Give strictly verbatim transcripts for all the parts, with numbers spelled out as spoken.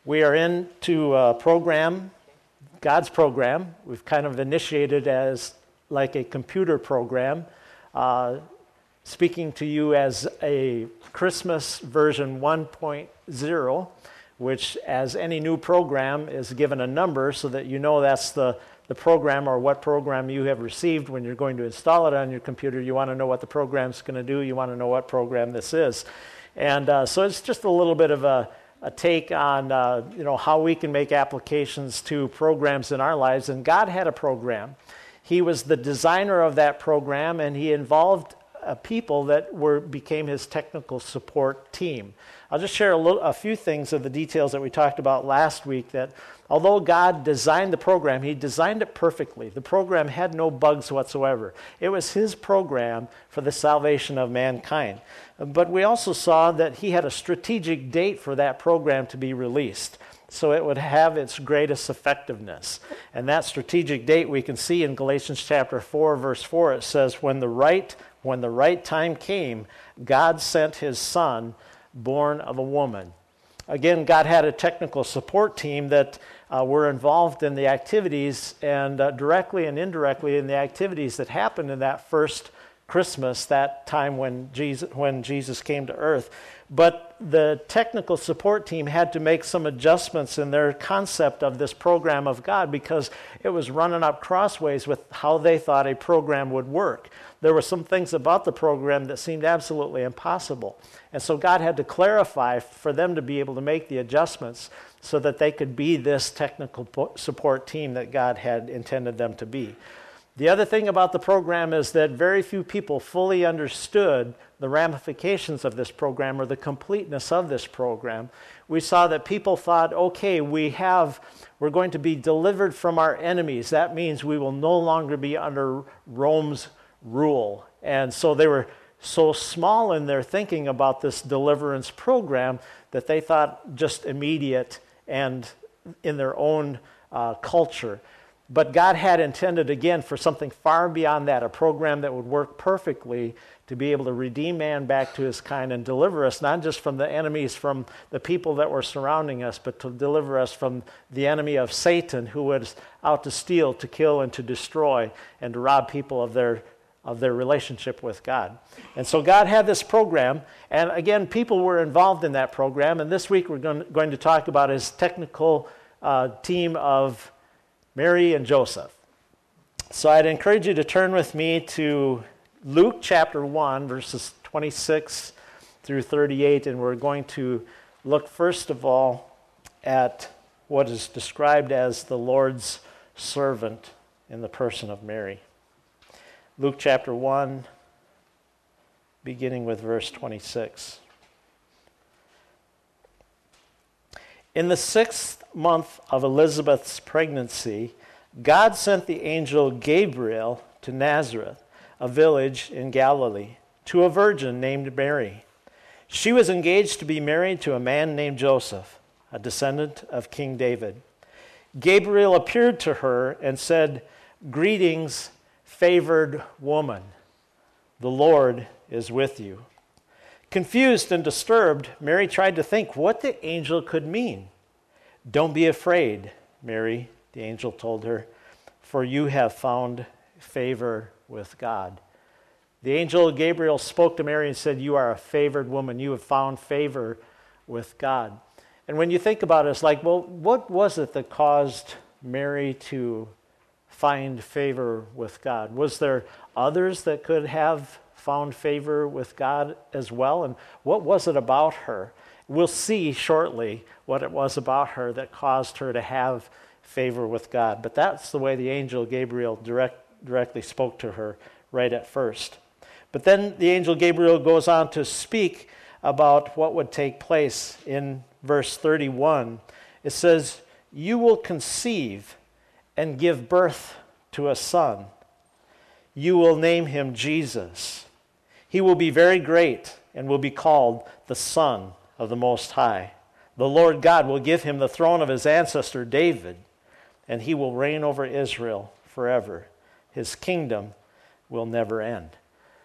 We are into a program, God's program. We've kind of initiated as like a computer program, uh, speaking to you as a Christmas version one point oh, which as any new program is given a number so that you know that's the, the program or what program you have received when you're going to install it on your computer. You want to know what the program's going to do. You want to know what program this is. And uh, so it's just a little bit of a a take on uh, you know how we can make applications to programs in our lives. And God had a program. He was the designer of that program, and he involved uh, people that were became his technical support team. I'll just share a, little, a few things of the details that we talked about last week, that although God designed the program, he designed it perfectly. The program had no bugs whatsoever. It was his program for the salvation of mankind. But we also saw that he had a strategic date for that program to be released, so it would have its greatest effectiveness. And that strategic date we can see in Galatians chapter four, verse four. It says, when the right, when the right time came, God sent his son, born of a woman. Again, God had a technical support team that uh, were involved in the activities and uh, directly and indirectly in the activities that happened in that first Christmas, that time when Jesus, when Jesus came to earth. But the technical support team had to make some adjustments in their concept of this program of God because it was running up crossways with how they thought a program would work. There were some things about the program that seemed absolutely impossible. And so God had to clarify for them to be able to make the adjustments so that they could be this technical support team that God had intended them to be. The other thing about the program is that very few people fully understood the ramifications of this program or the completeness of this program. We saw that people thought, okay, we have, we're going to be delivered from our enemies. That means we will no longer be under Rome's rule. And so they were so small in their thinking about this deliverance program that they thought just immediate and in their own uh, culture. But God had intended, again, for something far beyond that, a program that would work perfectly to be able to redeem man back to his kind and deliver us, not just from the enemies, from the people that were surrounding us, but to deliver us from the enemy of Satan, who was out to steal, to kill, and to destroy, and to rob people of their of their relationship with God. And so God had this program, and again, people were involved in that program, and this week we're going, going to talk about his technical uh, team of Mary and Joseph. So I'd encourage you to turn with me to Luke chapter one, verses twenty-six through thirty-eight, and we're going to look first of all at what is described as the Lord's servant in the person of Mary. Luke chapter one, beginning with verse twenty-six. In the sixth month of Elizabeth's pregnancy, God sent the angel Gabriel to Nazareth, a village in Galilee, to a virgin named Mary. She was engaged to be married to a man named Joseph, a descendant of King David. Gabriel appeared to her and said, "Greetings, favored woman. The Lord is with you." Confused and disturbed, Mary tried to think what the angel could mean. "Don't be afraid, Mary," the angel told her, "for you have found favor with God." The angel Gabriel spoke to Mary and said, "You are a favored woman. You have found favor with God." And when you think about it, it's like, well, what was it that caused Mary to find favor with God? Was there others that could have found favor with God as well? And what was it about her? We'll see shortly what it was about her that caused her to have favor with God. But that's the way the angel Gabriel direct, directly spoke to her right at first. But then the angel Gabriel goes on to speak about what would take place in verse thirty-one. It says, "You will conceive and give birth to a son. You will name him Jesus. He will be very great and will be called the Son of the Most High. The Lord God will give him the throne of his ancestor David, and he will reign over Israel forever. His kingdom will never end."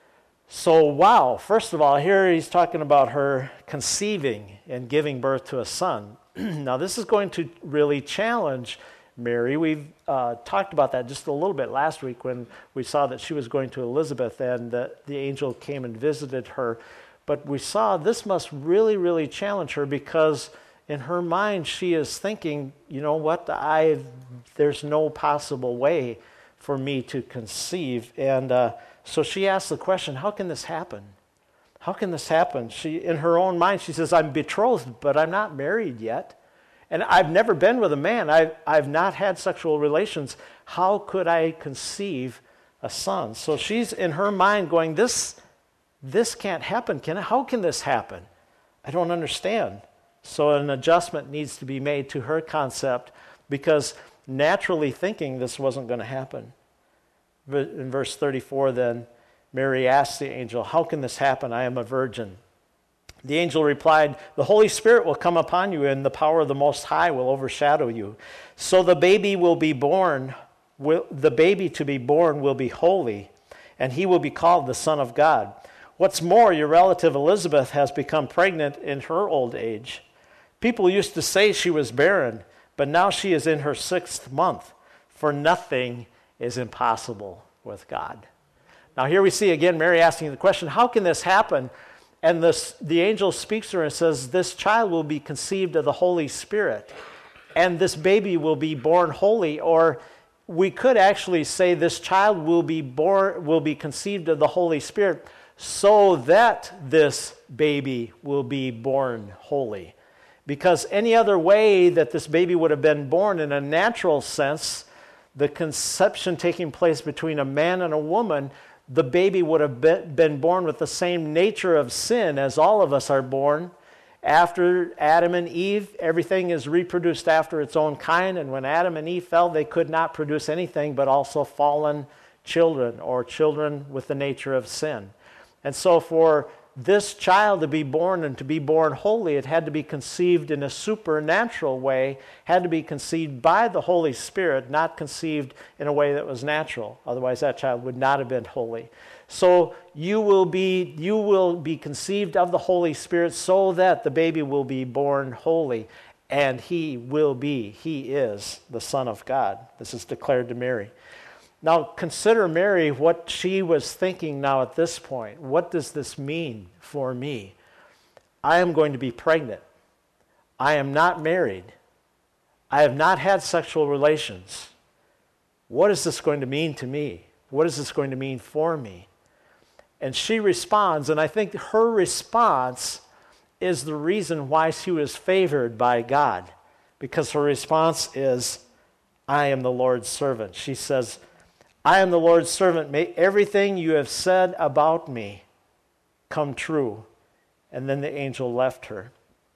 So, wow, first of all, here he's talking about her conceiving and giving birth to a son. Now, this is going to really challenge Mary. We've uh, talked about that just a little bit last week when we saw that she was going to Elizabeth and the, the angel came and visited her. But we saw this must really, really challenge her because in her mind she is thinking, you know what, I there's no possible way for me to conceive. And uh, so she asks the question, how can this happen? How can this happen? She, in her own mind, she says, I'm betrothed, but I'm not married yet. And I've never been with a man. I've, I've not had sexual relations. How could I conceive a son? So she's in her mind going, this, this can't happen. Can, how can this happen? I don't understand. So an adjustment needs to be made to her concept because naturally thinking this wasn't going to happen. In verse thirty-four then, Mary asked the angel, how can this happen? I am a virgin. The angel replied, the Holy Spirit will come upon you and the power of the Most High will overshadow you. So the baby will be born, will, the baby to be born will be holy, and he will be called the Son of God. What's more, your relative Elizabeth has become pregnant in her old age. People used to say she was barren, but now she is in her sixth month, for nothing is impossible with God. Now here we see again Mary asking the question, how can this happen? And this, the angel speaks to her and says, this child will be conceived of the Holy Spirit, and this baby will be born holy, or we could actually say this child will be born, will be conceived of the Holy Spirit, so that this baby will be born holy. Because any other way that this baby would have been born in a natural sense, the conception taking place between a man and a woman, the baby would have been born with the same nature of sin as all of us are born. After Adam and Eve, everything is reproduced after its own kind, and when Adam and Eve fell, they could not produce anything but also fallen children or children with the nature of sin. And so for this child to be born and to be born holy, it had to be conceived in a supernatural way, had to be conceived by the Holy Spirit, not conceived in a way that was natural. Otherwise, that child would not have been holy. So you will be, you will be conceived of the Holy Spirit so that the baby will be born holy, and he will be, he is the Son of God. This is declared to Mary. Now, consider Mary, what she was thinking now at this point. What does this mean for me? I am going to be pregnant. I am not married. I have not had sexual relations. What is this going to mean to me? What is this going to mean for me? And she responds, and I think her response is the reason why she was favored by God. Because her response is, I am the Lord's servant. She says, I am the Lord's servant. May everything you have said about me come true. And then the angel left her.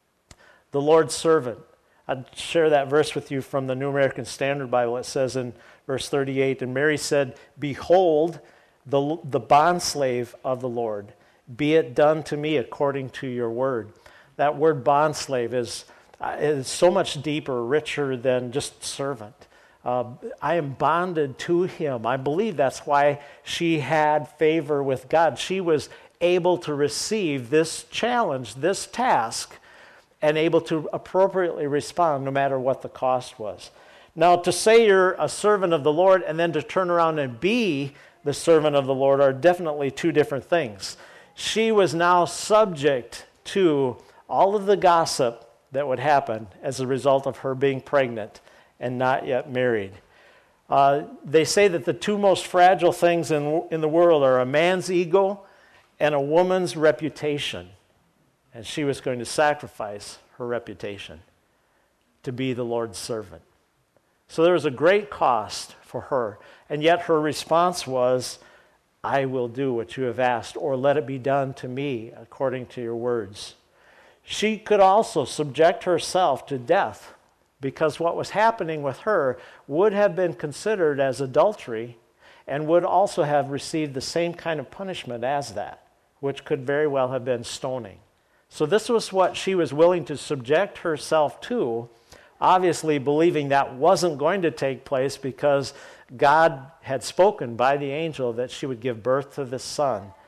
The Lord's servant. I'd share that verse with you from the New American Standard Bible. It says in verse thirty-eight, and Mary said, behold, the, the bondslave of the Lord. Be it done to me according to your word. That word bondslave is, is so much deeper, richer than just servant. Uh, I am bonded to him. I believe that's why she had favor with God. She was able to receive this challenge, this task, and able to appropriately respond no matter what the cost was. Now, to say you're a servant of the Lord and then to turn around and be the servant of the Lord are definitely two different things. She was now subject to all of the gossip that would happen as a result of her being pregnant and not yet married. Uh, they say that the two most fragile things in, in the world are a man's ego and a woman's reputation. And she was going to sacrifice her reputation to be the Lord's servant. So there was a great cost for her. And yet her response was, I will do what you have asked, or let it be done to me according to your words. She could also subject herself to death, because what was happening with her would have been considered as adultery and would also have received the same kind of punishment as that, which could very well have been stoning. So this was what she was willing to subject herself to, obviously believing that wasn't going to take place because God had spoken by the angel that she would give birth to this son,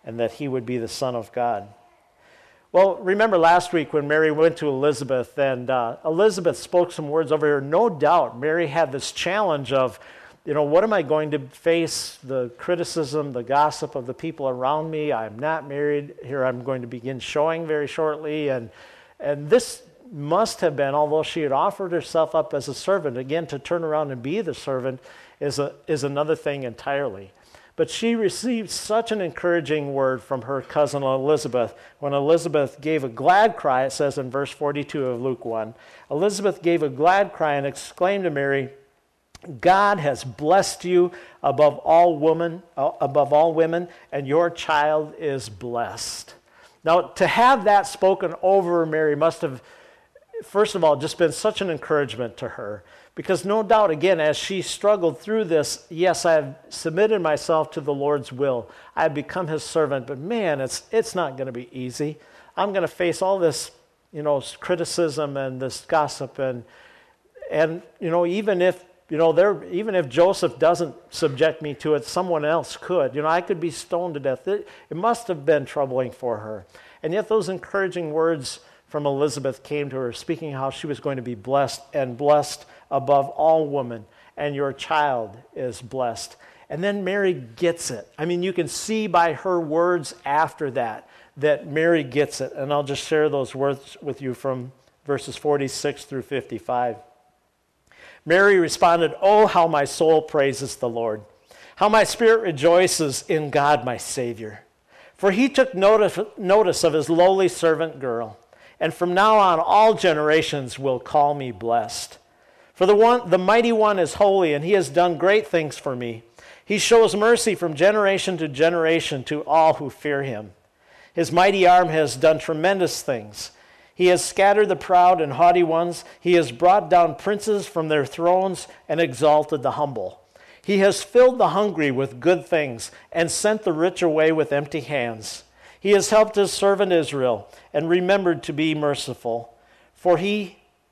and that he would be the Son of God. Well, remember last week when Mary went to Elizabeth, and uh, Elizabeth spoke some words over her. No doubt Mary had this challenge of, you know, what am I going to face? The criticism, the gossip of the people around me. I'm not married. Here I'm going to begin showing very shortly. And, and this must have been, although she had offered herself up as a servant, again, to turn around and be the servant is, a, is another thing entirely. But she received such an encouraging word from her cousin Elizabeth. When Elizabeth gave a glad cry, it says in verse forty-two of Luke one, Elizabeth gave a glad cry and exclaimed to Mary, God has blessed you above all women, uh, above all women, and your child is blessed. Now, to have that spoken over Mary must have, first of all, just been such an encouragement to her. Because no doubt, again, as she struggled through this, yes, I have submitted myself to the Lord's will. I have become his servant, but man, it's it's not going to be easy. I'm going to face all this, you know, criticism and this gossip, and and you know, even if you know there, even if Joseph doesn't subject me to it, someone else could. You know, I could be stoned to death. It, it must have been troubling for her, and yet those encouraging words from Elizabeth came to her, speaking how she was going to be blessed and blessed above all women, and your child is blessed. And then Mary gets it. I mean, you can see by her words after that, that Mary gets it. And I'll just share those words with you from verses forty-six through fifty-five. Mary responded, "Oh, how my soul praises the Lord, how my spirit rejoices in God my Savior. For he took notice, notice of his lowly servant girl, and from now on all generations will call me blessed. For the one, the mighty one is holy, and he has done great things for me. He shows mercy from generation to generation to all who fear him. His mighty arm has done tremendous things. He has scattered the proud and haughty ones. He has brought down princes from their thrones and exalted the humble. He has filled the hungry with good things and sent the rich away with empty hands. He has helped his servant Israel and remembered to be merciful. For he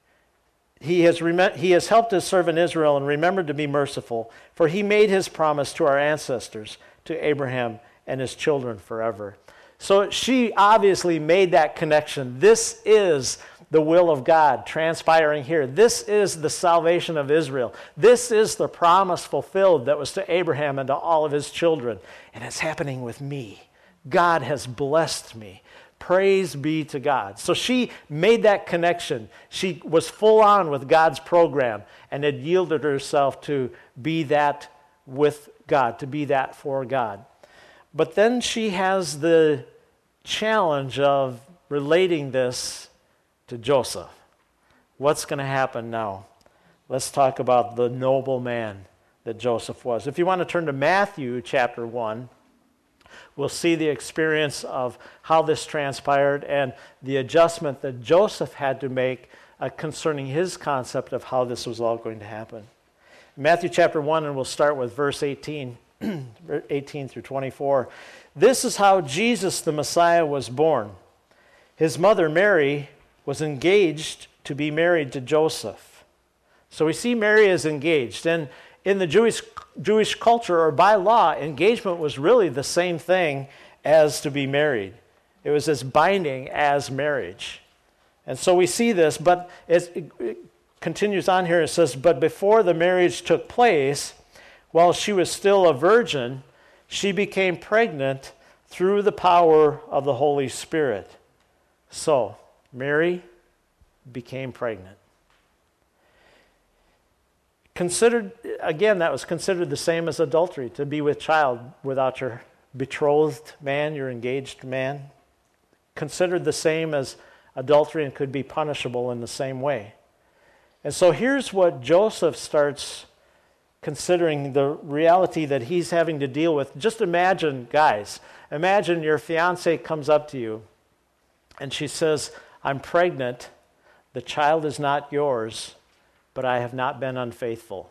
He has, rem- he has helped his servant Israel and remembered to be merciful, for he made his promise to our ancestors, to Abraham and his children forever." So she obviously made that connection. This is the will of God transpiring here. This is the salvation of Israel. This is the promise fulfilled that was to Abraham and to all of his children. And it's happening with me. God has blessed me. Praise be to God. So she made that connection. She was full on with God's program and had yielded herself to be that with God, to be that for God. But then she has the challenge of relating this to Joseph. What's going to happen now? Let's talk about the noble man that Joseph was. If you want to turn to Matthew chapter one, we'll see the experience of how this transpired and the adjustment that Joseph had to make uh, concerning his concept of how this was all going to happen. Matthew chapter one, and we'll start with verse eighteen, eighteen through twenty-four. This is how Jesus the Messiah was born. His mother Mary was engaged to be married to Joseph. So we see Mary is engaged, and in the Jewish Jewish culture, or by law, engagement was really the same thing as to be married. It was as binding as marriage. And so we see this, but it, it continues on here. It says, "But before the marriage took place, while she was still a virgin, she became pregnant through the power of the Holy Spirit." So, Mary became pregnant. Considered, again, that was considered the same as adultery, to be with child without your betrothed man, your engaged man. Considered the same as adultery and could be punishable in the same way. And so here's what Joseph starts considering, the reality that he's having to deal with. Just imagine, guys, imagine your fiance comes up to you and she says, "I'm pregnant, the child is not yours, but I have not been unfaithful."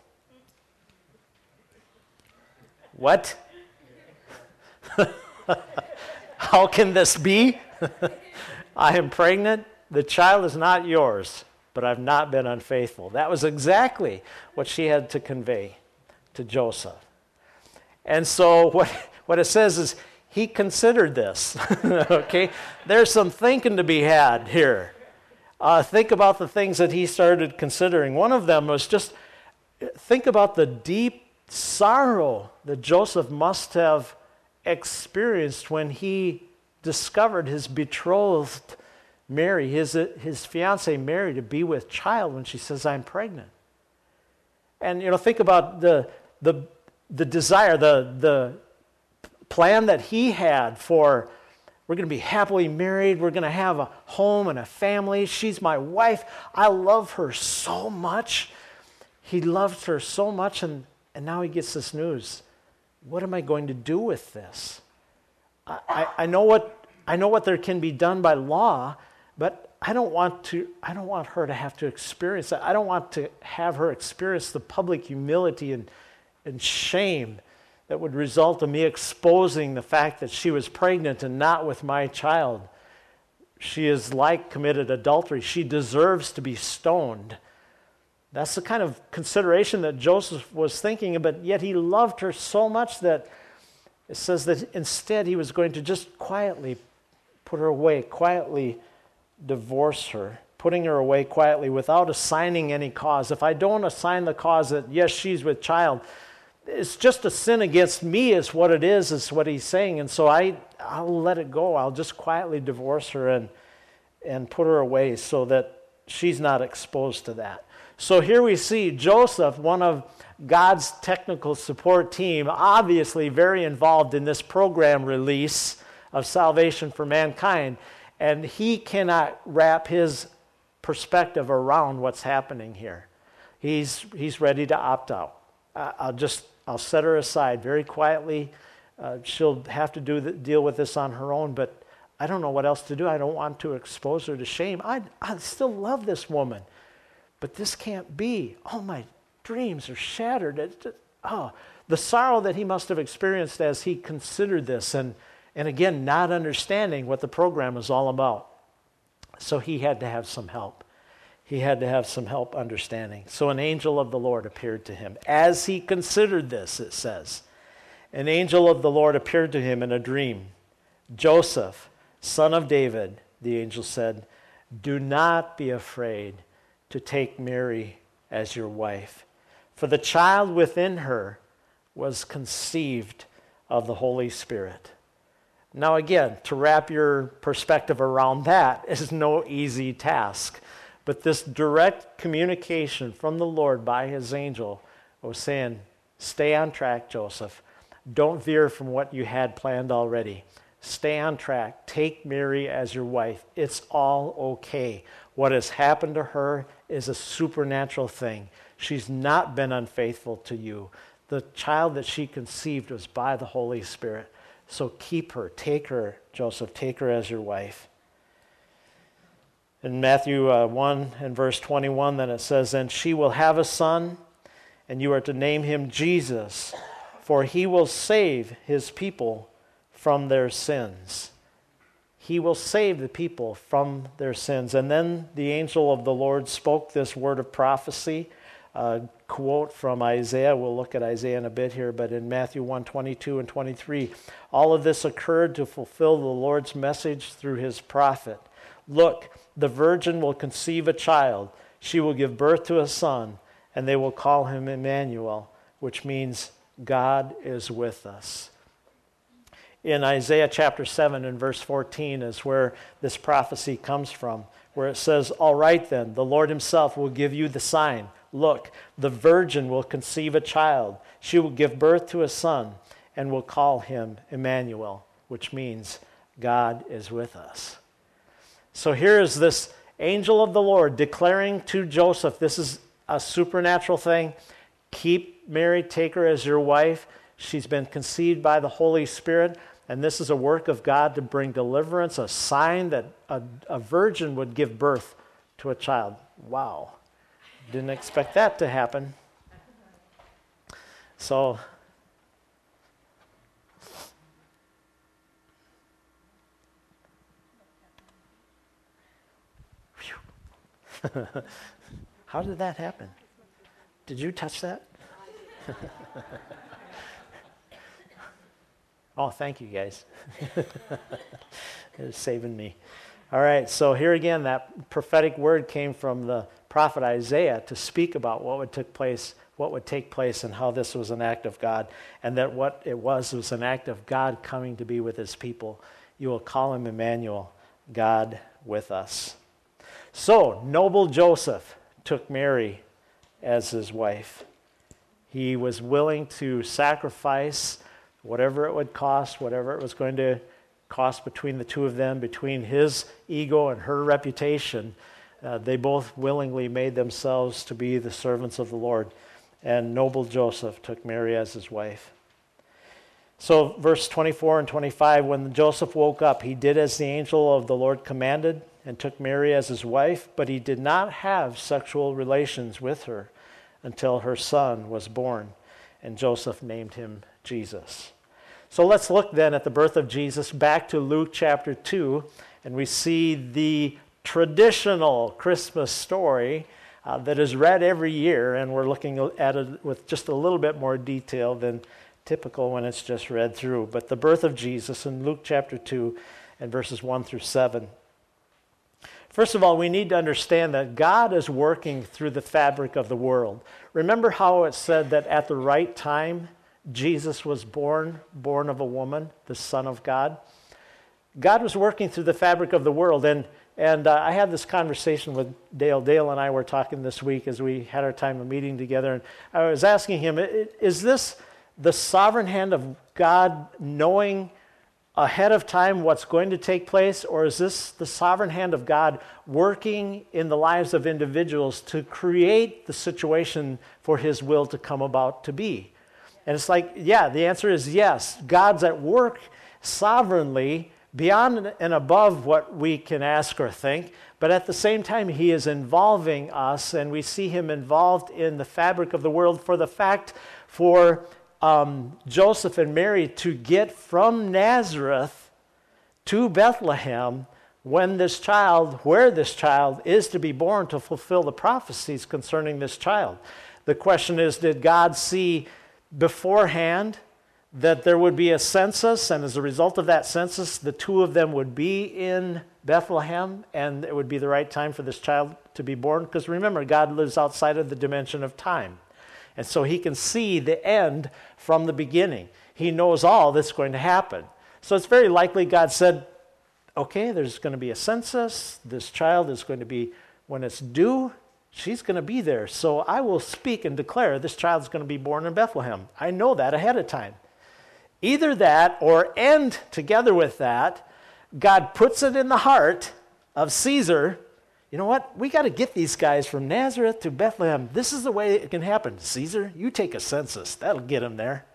What? How can this be? I am pregnant, the child is not yours, but I've not been unfaithful. That was exactly what she had to convey to Joseph. And so what, what it says is, he considered this. Okay? There's some thinking to be had here. Uh, think about the things that he started considering. One of them was just think about the deep sorrow that Joseph must have experienced when he discovered his betrothed Mary, his, his fiancée Mary, to be with child when she says, I'm pregnant. And, you know, think about the, the, the desire, the, the plan that he had for, we're going to be happily married, we're going to have a home and a family, she's my wife, I love her so much. He loved her so much, and, and now he gets this news. What am I going to do with this? I, I, I know what I know what there can be done by law, but I don't want to. I don't want her to have to experience that. I don't want to have her experience the public humility and, and shame that would result in me exposing the fact that she was pregnant and not with my child. She is like committed adultery. She deserves to be stoned. That's the kind of consideration that Joseph was thinking, but yet he loved her so much that it says that instead he was going to just quietly put her away, quietly divorce her, putting her away quietly without assigning any cause. If I don't assign the cause that, yes, she's with child, it's just a sin against me is what it is, is what he's saying. And so I, I'll let it go. I'll just quietly divorce her and, and put her away so that she's not exposed to that. So here we see Joseph, one of God's technical support team, obviously very involved in this program release of salvation for mankind, and he cannot wrap his perspective around what's happening here. He's he's ready to opt out. Uh, I'll just I'll set her aside very quietly. Uh, she'll have to do the, deal with this on her own, but I don't know what else to do. I don't want to expose her to shame. I I still love this woman. But this can't be. All my dreams are shattered. It, it, oh, the sorrow that he must have experienced as he considered this, and, and again, not understanding what the program was all about. So he had to have some help. He had to have some help understanding. So an angel of the Lord appeared to him. As he considered this, it says, an angel of the Lord appeared to him in a dream. Joseph, son of David, the angel said, do not be afraid to take Mary as your wife, for the child within her was conceived of the Holy Spirit. Now again, to wrap your perspective around that is no easy task, but this direct communication from the Lord by his angel was saying, stay on track, Joseph. Don't veer from what you had planned already. Stay on track. Take Mary as your wife. It's all okay. What has happened to her is a supernatural thing. She's not been unfaithful to you. The child that she conceived was by the Holy Spirit. So keep her. Take her, Joseph. Take her as your wife. In Matthew uh, one and verse twenty-one, then it says, and she will have a son, and you are to name him Jesus, for he will save his people from their sins. He will save the people from their sins. And then the angel of the Lord spoke this word of prophecy, a quote from Isaiah. We'll look at Isaiah in a bit here, but in Matthew one, twenty-two and twenty-three, all of this occurred to fulfill the Lord's message through his prophet. Look, the virgin will conceive a child. She will give birth to a son, and they will call him Emmanuel, which means God is with us. In Isaiah chapter seven and verse fourteen is where this prophecy comes from, where it says, all right then, the Lord himself will give you the sign. Look, the virgin will conceive a child. She will give birth to a son and will call him Emmanuel, which means God is with us. So here is this angel of the Lord declaring to Joseph, this is a supernatural thing. Keep Mary, take her as your wife. She's been conceived by the Holy Spirit. And this is a work of God to bring deliverance, a sign that a, a virgin would give birth to a child. Wow. Didn't expect that to happen. So, how did that happen? Did you touch that? Oh, thank you, guys. It's saving me. All right, so here again, that prophetic word came from the prophet Isaiah to speak about what would take place, what would take place, and how this was an act of God, and that what it was was an act of God coming to be with his people. You will call him Emmanuel, God with us. So, noble Joseph took Mary as his wife. He was willing to sacrifice whatever it would cost, whatever it was going to cost between the two of them, between his ego and her reputation. Uh, they both willingly made themselves to be the servants of the Lord. And noble Joseph took Mary as his wife. So verse twenty-four and twenty-five, when Joseph woke up, he did as the angel of the Lord commanded and took Mary as his wife, but he did not have sexual relations with her until her son was born, and Joseph named him Jesus. So let's look then at the birth of Jesus back to Luke chapter two, and we see the traditional Christmas story uh, that is read every year, and we're looking at it with just a little bit more detail than typical when it's just read through. But the birth of Jesus in Luke chapter two and verses one through seven. First of all, we need to understand that God is working through the fabric of the world. Remember how it said that at the right time, Jesus was born, born of a woman, the Son of God? God was working through the fabric of the world. And, and uh, I had this conversation with Dale. Dale and I were talking this week as we had our time of meeting together. And I was asking him, is this the sovereign hand of God knowing ahead of time what's going to take place, or is this the sovereign hand of God working in the lives of individuals to create the situation for his will to come about to be? And it's like, yeah, the answer is yes. God's at work sovereignly beyond and above what we can ask or think, but at the same time, he is involving us, and we see him involved in the fabric of the world for the fact for Um, Joseph and Mary to get from Nazareth to Bethlehem when this child, where this child is to be born, to fulfill the prophecies concerning this child. The question is, did God see beforehand that there would be a census, and as a result of that census, the two of them would be in Bethlehem, and it would be the right time for this child to be born? Because remember, God lives outside of the dimension of time. And so he can see the end from the beginning. He knows all that's going to happen. So it's very likely God said, okay, there's going to be a census. This child is going to be, when it's due, she's going to be there. So I will speak and declare this child is going to be born in Bethlehem. I know that ahead of time. Either that, or and together with that, God puts it in the heart of Caesar, you know what? We got to get these guys from Nazareth to Bethlehem. This is the way it can happen. Caesar, you take a census. That'll get them there.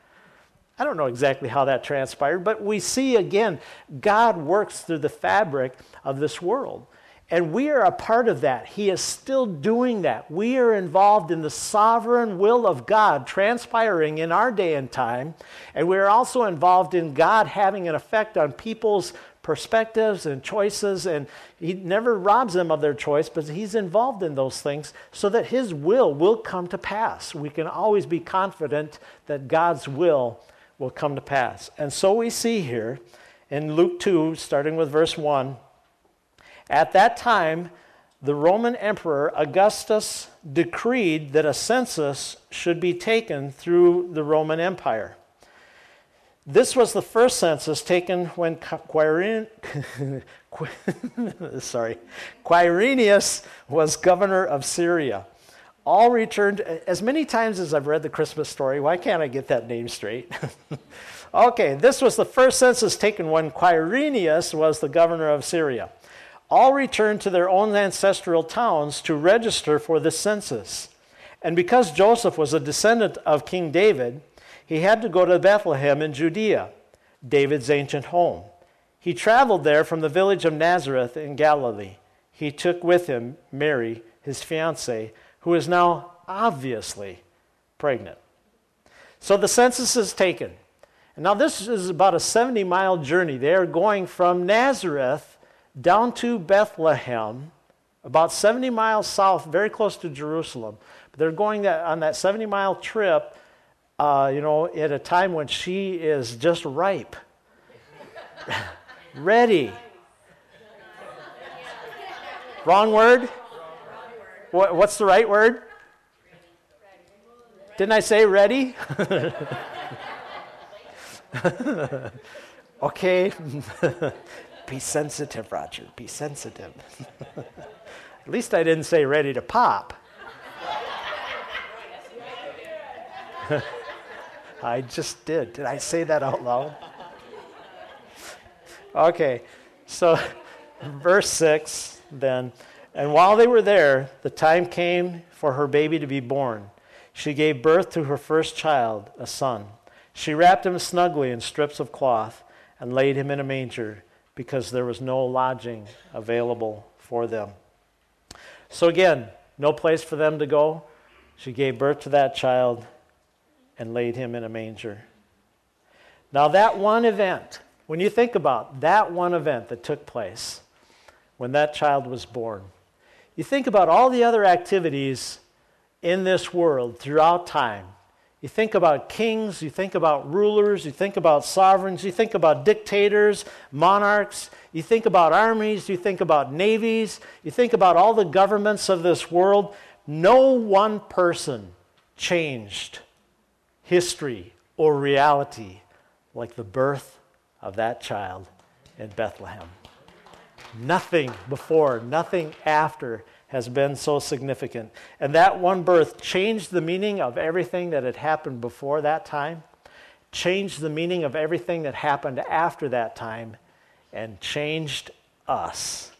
I don't know exactly how that transpired, but we see again, God works through the fabric of this world. And we are a part of that. He is still doing that. We are involved in the sovereign will of God transpiring in our day and time. And we are also involved in God having an effect on people's perspectives and choices, and he never robs them of their choice, but he's involved in those things so that his will will come to pass. We can always be confident that God's will will come to pass. And so we see here in Luke two, starting with verse one, at that time, the Roman Emperor Augustus decreed that a census should be taken through the Roman Empire. This was the first census taken when Quirin, sorry, Quirinius was governor of Syria. All returned, as many times as I've read the Christmas story, why can't I get that name straight? Okay, this was the first census taken when Quirinius was the governor of Syria. All returned to their own ancestral towns to register for the census. And because Joseph was a descendant of King David, he had to go to Bethlehem in Judea, David's ancient home. He traveled there from the village of Nazareth in Galilee. He took with him Mary, his fiancée, who is now obviously pregnant. So the census is taken. And now this is about a seventy-mile journey. They are going from Nazareth down to Bethlehem, about seventy miles south, very close to Jerusalem. But they're going that, on that seventy-mile trip Uh, you know, at a time when she is just ripe Ready. Wrong word? What, what's the right word? Didn't I say ready? Okay. Be sensitive, Roger. Be sensitive. At least I didn't say ready to pop. I just did. Did I say that out loud? Okay. So, verse six then. And while they were there, the time came for her baby to be born. She gave birth to her first child, a son. She wrapped him snugly in strips of cloth and laid him in a manger because there was no lodging available for them. So again, no place for them to go. She gave birth to that child and laid him in a manger. Now that one event, when you think about that one event that took place when that child was born, you think about all the other activities in this world throughout time. You think about kings, you think about rulers, you think about sovereigns, you think about dictators, monarchs, you think about armies, you think about navies, you think about all the governments of this world. No one person changed history or reality like the birth of that child in Bethlehem. Nothing before, nothing after has been so significant. And that one birth changed the meaning of everything that had happened before that time, changed the meaning of everything that happened after that time, and changed us.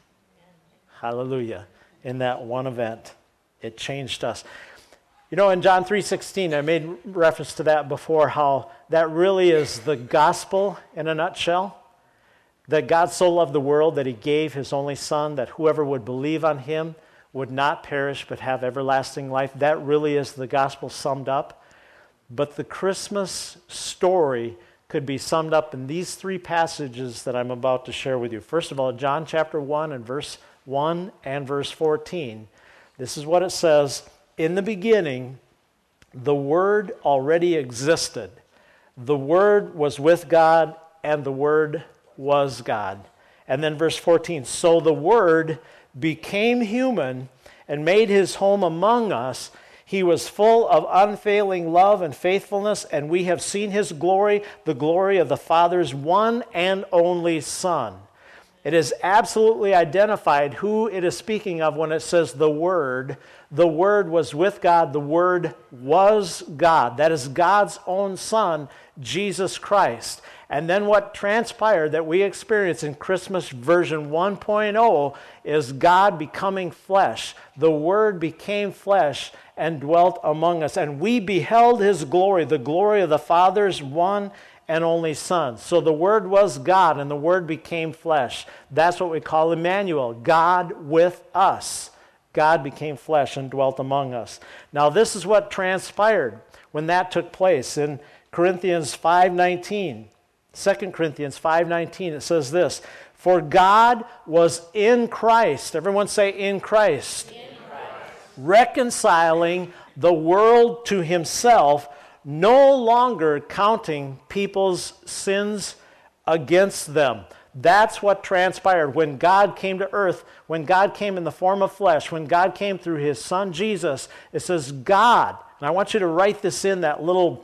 Hallelujah. In that one event, it changed us. You know, in John three sixteen, I made reference to that before, how that really is the gospel in a nutshell. That God so loved the world that he gave his only son, that whoever would believe on him would not perish but have everlasting life. That really is the gospel summed up. But the Christmas story could be summed up in these three passages that I'm about to share with you. First of all, John chapter one and verse one and verse fourteen. This is what it says. In the beginning, the Word already existed. The Word was with God, and the Word was God. And then verse fourteen, so the Word became human and made his home among us. He was full of unfailing love and faithfulness, and we have seen his glory, the glory of the Father's one and only Son. It is absolutely identified who it is speaking of when it says the Word. The Word was with God. The Word was God. That is God's own Son, Jesus Christ. And then what transpired that we experience in Christmas version one point oh is God becoming flesh. The Word became flesh and dwelt among us. And we beheld his glory, the glory of the Father's one and only Son. So the Word was God, and the Word became flesh. That's what we call Emmanuel, God with us. God became flesh and dwelt among us. Now this is what transpired when that took place. In Corinthians five nineteen, Second Corinthians five nineteen, it says this, for God was in Christ, everyone say in Christ, in Christ, reconciling the world to himself, no longer counting people's sins against them. That's what transpired when God came to earth, when God came in the form of flesh, when God came through his Son Jesus. It says God, and I want you to write this in that little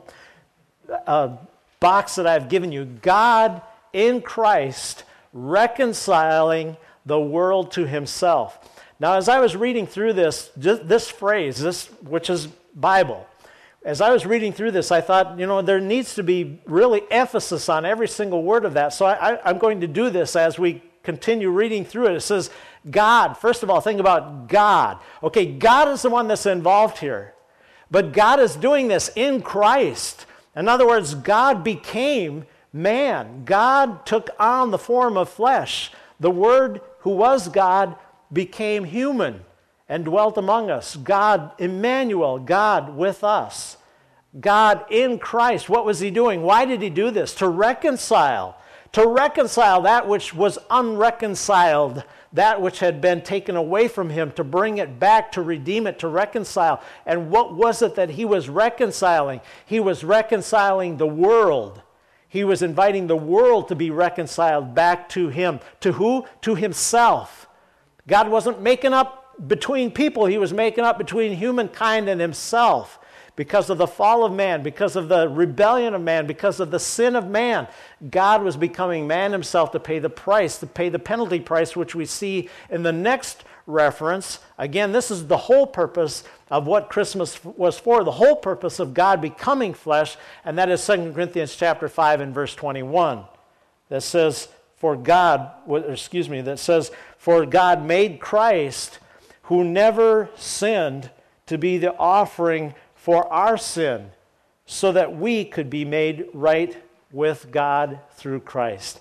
uh, box that I've given you, God in Christ reconciling the world to himself. Now, as I was reading through this, this phrase, this which is Bible, as I was reading through this, I thought, you know, there needs to be really emphasis on every single word of that. So I, I, I'm going to do this as we continue reading through it. It says, God. First of all, think about God. Okay, God is the one that's involved here. But God is doing this in Christ. In other words, God became man. God took on the form of flesh. The Word who was God became human and dwelt among us. God, Emmanuel, God with us. God in Christ. What was he doing? Why did he do this? To reconcile. To reconcile that which was unreconciled, that which had been taken away from him, to bring it back, to redeem it, to reconcile. And what was it that he was reconciling? He was reconciling the world. He was inviting the world to be reconciled back to him. To who? To himself. God wasn't making up between people. He was making up between humankind and himself. Because of the fall of man, because of the rebellion of man, because of the sin of man, God was becoming man himself to pay the price, to pay the penalty price, which we see in the next reference. Again, this is the whole purpose of what Christmas was for, the whole purpose of God becoming flesh, and that is Second Corinthians chapter five and verse twenty-one. That says, for God, excuse me, that says, for God made Christ, who never sinned, to be the offering for our sin, so that we could be made right with God through Christ.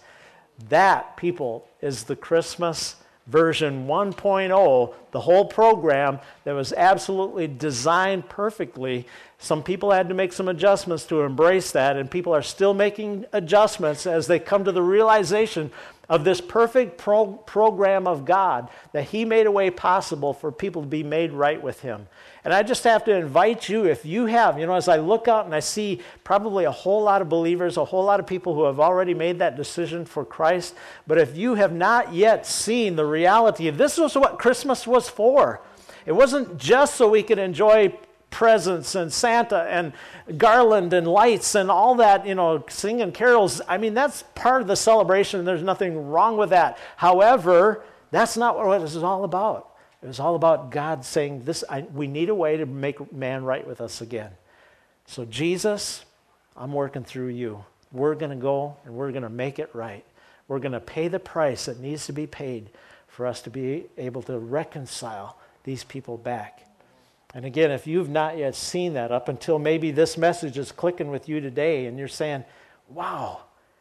That, people, is the Christmas version one point oh, the whole program that was absolutely designed perfectly. Some people had to make some adjustments to embrace that, and people are still making adjustments as they come to the realization of this perfect pro- program of God, that he made a way possible for people to be made right with him. And I just have to invite you, if you have, you know, as I look out and I see probably a whole lot of believers, a whole lot of people who have already made that decision for Christ, but if you have not yet seen the reality of this, was what Christmas was for. It wasn't just so we could enjoy presents and Santa and garland and lights and all that, you know, singing carols. I mean, that's part of the celebration. There's nothing wrong with that. However, that's not what this is all about. It was all about God saying, "This, I, we need a way to make man right with us again." So Jesus, I'm working through you. We're going to go and we're going to make it right. We're going to pay the price that needs to be paid for us to be able to reconcile these people back. And again, if you've not yet seen that, up until maybe this message is clicking with you today and you're saying, wow,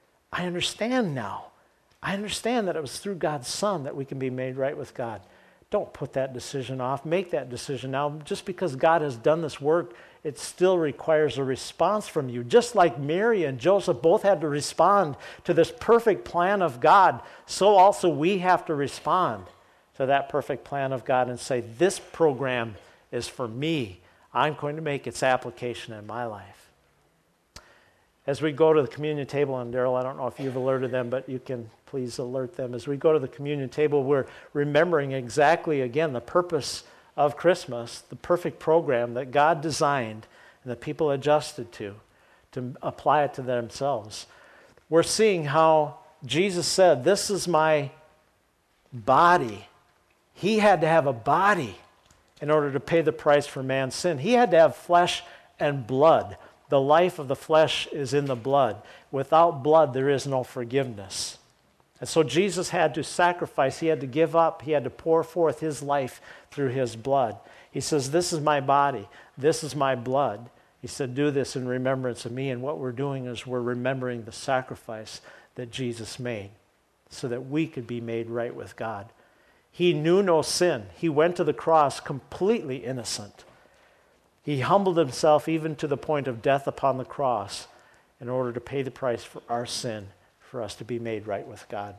I understand now. I understand that it was through God's Son that we can be made right with God. Don't put that decision off. Make that decision now. Just because God has done this work, it still requires a response from you. Just like Mary and Joseph both had to respond to this perfect plan of God, so also we have to respond to that perfect plan of God and say, this program is for me. I'm going to make its application in my life. As we go to the communion table, and Daryl, I don't know if you've alerted them, but you can please alert them. As we go to the communion table, we're remembering exactly, again, the purpose of Christmas, the perfect program that God designed and that people adjusted to, to apply it to themselves. We're seeing how Jesus said, this is my body. He had to have a body in order to pay the price for man's sin. He had to have flesh and blood. The life of the flesh is in the blood. Without blood, there is no forgiveness. And so Jesus had to sacrifice. He had to give up. He had to pour forth his life through his blood. He says, this is my body. This is my blood. He said, do this in remembrance of me. And what we're doing is we're remembering the sacrifice that Jesus made so that we could be made right with God. He knew no sin. He went to the cross completely innocent. He humbled himself even to the point of death upon the cross in order to pay the price for our sin, for us to be made right with God.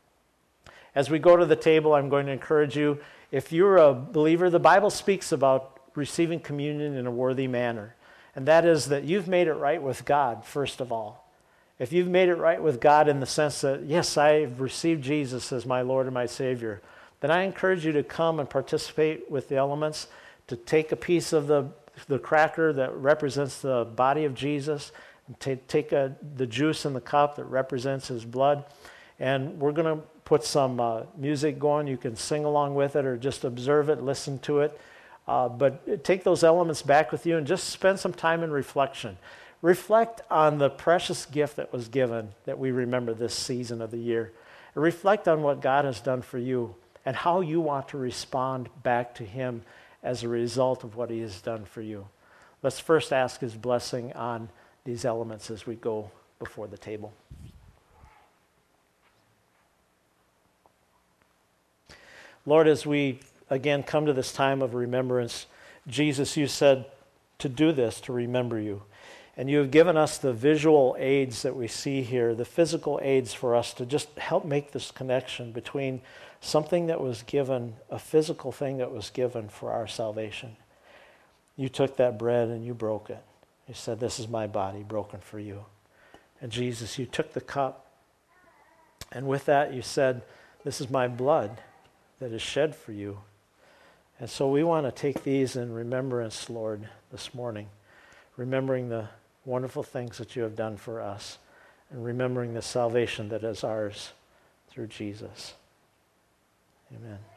As we go to the table, I'm going to encourage you, if you're a believer, the Bible speaks about receiving communion in a worthy manner. And that is that you've made it right with God, first of all. If you've made it right with God in the sense that, yes, I've received Jesus as my Lord and my Savior, then I encourage you to come and participate with the elements, to take a piece of the, the cracker that represents the body of Jesus, and t- take a, the juice in the cup that represents his blood. And we're going to put some uh, music going. You can sing along with it or just observe it, listen to it. Uh, but take those elements back with you and just spend some time in reflection. Reflect on the precious gift that was given that we remember this season of the year. Reflect on what God has done for you and how you want to respond back to him as a result of what he has done for you. Let's first ask his blessing on these elements as we go before the table. Lord, as we again come to this time of remembrance, Jesus, you said to do this, to remember you. And you have given us the visual aids that we see here, the physical aids for us to just help make this connection between something that was given, a physical thing that was given for our salvation. You took that bread and you broke it. You said, this is my body broken for you. And Jesus, you took the cup, and with that you said, this is my blood that is shed for you. And so we want to take these in remembrance, Lord, this morning, remembering the wonderful things that you have done for us, and remembering the salvation that is ours through Jesus. Amen.